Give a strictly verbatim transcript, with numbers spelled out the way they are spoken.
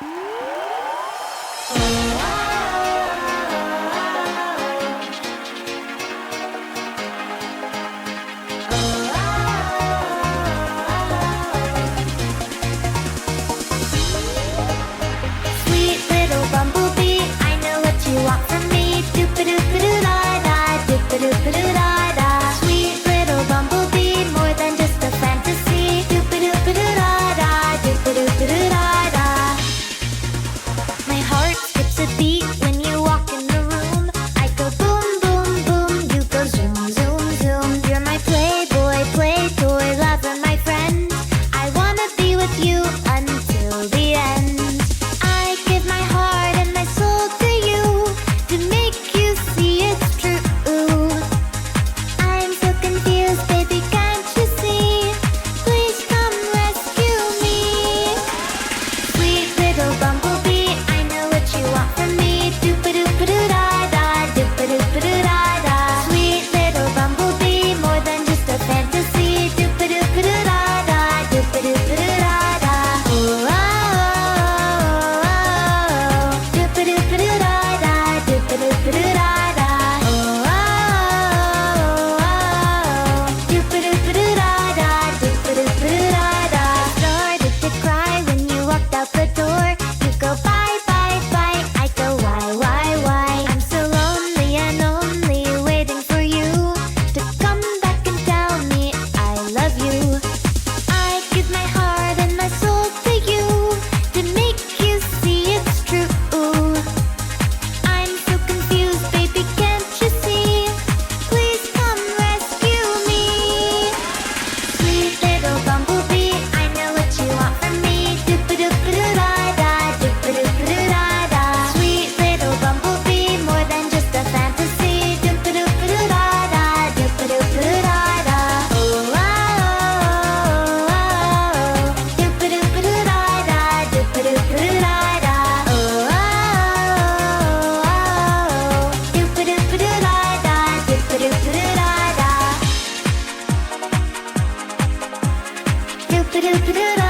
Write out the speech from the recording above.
Sweet little bumblebee, I know what you want from me. Doop-a-doop-a-doo-da-da, doop-a-doop-a-doo-da-da. Sweet little bumblebee, more than just a fantasy. Doop-a-doop-a-doo-da-da, doop-a-doop-a-doo-da-da. My heart skips a beat when you walk in the room. I go boom, boom, boom, you go zoom, zoom, zoom. You're my playboy, play toy, lover, my friend. I wanna be with you until the end. I give my heart and my soul to you to make you see it's true. I'm so confused, baby, can't you see? Please come rescue me. Sweet little bumblebee, I know what you want from me. Doop-a-doop-a-doo-da-da, doop-a-doop-a-doo-da-da. Sweet little bumblebee, more than just a fantasy. Doop-a-doop-a-doo-da-da, doop-a-doop-a-doo-da-da. Oh, oh, oh, oh. Doop-a-doop-a-doo-da-da, doop-a-doop-a-doo-da-da. Oh, oh, oh, oh. Doop-a-doop-a-doo-da-da, doop-a-doop-a-doo-da-da. Started to cry when you walked out the door. You go bye, bye, bye. I go why, why, why? I'm so lonely and only waiting for you to come back and tell me I love you. I give my heart and my soul to you to make you see it's true. I'm so confused, baby, can't you see? Please come rescue me. Sweet little bumblebee, I know what you want from me. Doop-a-doop-a-doo-da-da, doop-a-doop-a-doo-da-da. Sweet little bumblebee, more than just a fantasy. Doop-a-doop-a-doo-da-da, doop-a-doop-a-doo-da-da. Oh, oh, oh, oh. Doop-a-doop-a-doo-da-da, doop-a-doop-a-doo-da-da. Oh, oh, oh, oh. Doop-a-doop-a-doo-da-da, doop-a-doop-a-doo-da-da. Doop-a-doop-a-doo-da.